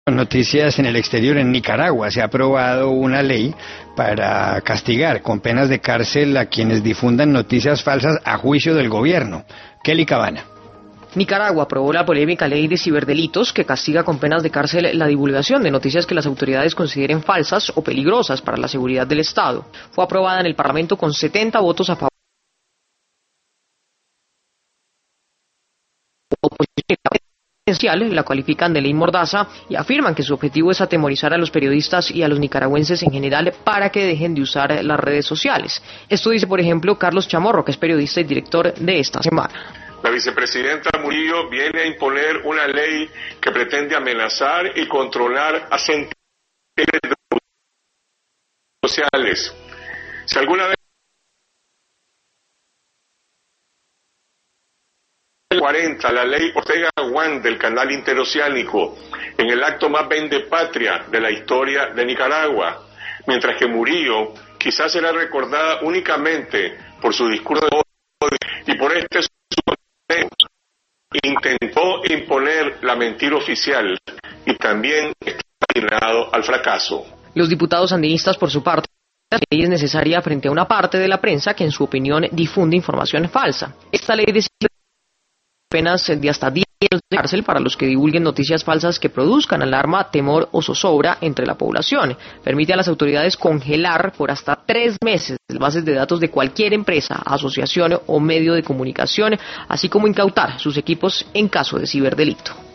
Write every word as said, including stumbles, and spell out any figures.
Noticias en el exterior. En Nicaragua se ha aprobado una ley para castigar con penas de cárcel a quienes difundan noticias falsas a juicio del gobierno. Kelly Cabana. Nicaragua aprobó la polémica ley de ciberdelitos que castiga con penas de cárcel la divulgación de noticias que las autoridades consideren falsas o peligrosas para la seguridad del Estado. Fue aprobada en el Parlamento con setenta votos a favor. La califican de ley mordaza y afirman que su objetivo es atemorizar a los periodistas y a los nicaragüenses en general para que dejen de usar las redes sociales. Esto dice, por ejemplo, Carlos Chamorro, que es periodista y director de Esta Semana. La vicepresidenta Murillo viene a imponer una ley que pretende amenazar y controlar a centenares de sociales. Si alguna vez cuarenta, la ley Ortega-Juan del Canal Interoceánico, en el acto más vendepatria de la historia de Nicaragua, mientras que Murillo quizás será recordada únicamente por su discurso de odio y por este intentó imponer la mentira oficial y también está destinado al fracaso. Los diputados sandinistas, por su parte, la ley es necesaria frente a una parte de la prensa que en su opinión difunde información falsa. Esta ley decide penas de hasta diez años de cárcel para los que divulguen noticias falsas que produzcan alarma, temor o zozobra entre la población. Permite a las autoridades congelar por hasta tres meses las bases de datos de cualquier empresa, asociación o medio de comunicación, así como incautar sus equipos en caso de ciberdelito.